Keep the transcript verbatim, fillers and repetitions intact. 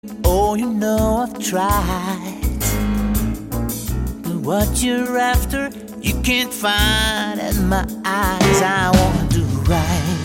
Oh, you know I've tried, but what you're after, you can't find in my eyes. I wanna do right